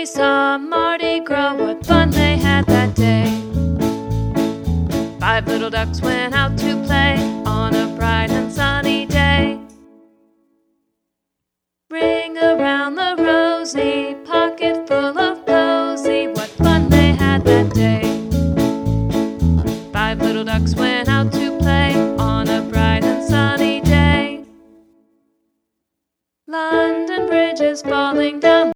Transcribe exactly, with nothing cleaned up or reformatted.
Rosie saw Mardi Gras, what fun they had that day. Five little ducks went out to play on a bright and sunny day. Ring around the rosy, pocket full of posy, what fun they had that day. Five little ducks went out to play on a bright and sunny day. London Bridge is falling down.